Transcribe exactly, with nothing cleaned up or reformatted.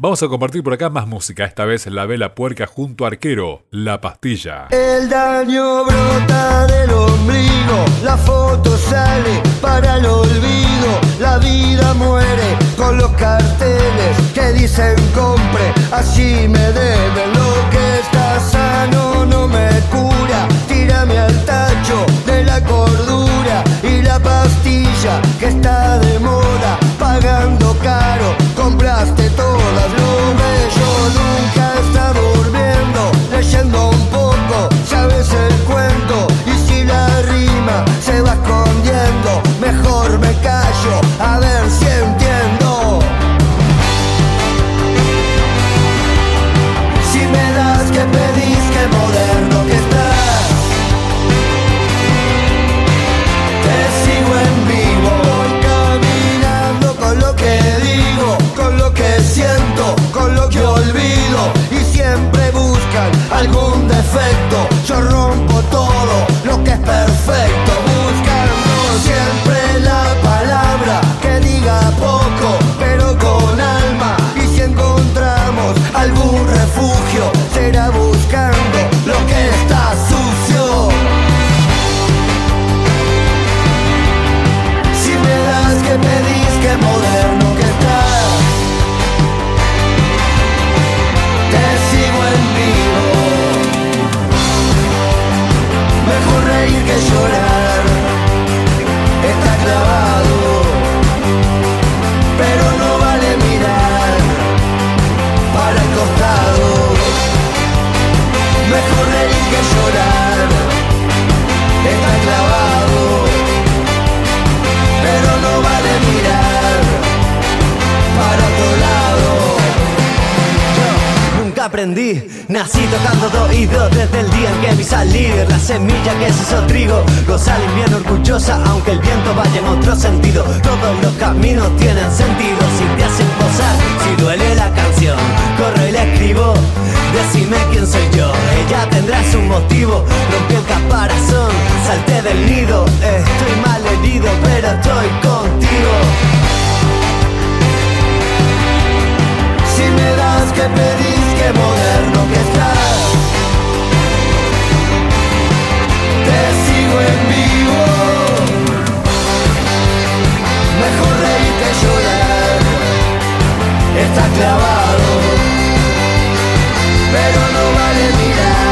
Vamos a compartir por acá más música. Esta vez La Vela Puerca junto a Arquero, La Pastilla. El daño brota del ombligo, la foto sale para el olvido, la vida muere con los carteles que dicen compre, así me deben. Lo que está sano no me cura, tírame al tacho de la cordura, y la pastilla que está de moda, pagando caro, compraste todas. Lo bello nunca está durmiendo, leyendo un poco, sabes el cuento, y si la rima se va escondiendo, mejor me callo, a ver si entiendo. Si me das que pedís, que moderno que estás, te sigo en vivo, voy caminando con lo que digo, con lo que siento, con lo que olvido, y siempre buscan algún defecto, yo rompo todo lo que es perfecto, buscando siempre la palabra que diga poco, pero con alma, y si encontramos algún refugio, será buscando lo que está sucio. Si me das que pedís, que moderno que estás, te sigo en vivo, mejor reír que llorar, está clavado, pero no vale mirar para el costado, mejor reír que llorar, está clavado, pero no vale mirar para otro lado. Nunca aprendí, nací tocando de oído desde el día en que vi salir la semilla que se hizo trigo. Goza el invierno orgullosa aunque el viento vaya en otro sentido. Todos los caminos tienen sentido si te hacen posar. Si duele la canción, corro y la escribo. Decime quién soy yo, ella tendrá su motivo. Rompí el caparazón, salté del nido. Estoy mal herido pero estoy contigo. Si me das que pedís, que moderno que estás, te sigo en vivo, mejor reír que llorar, está clavado, pero no vale mirar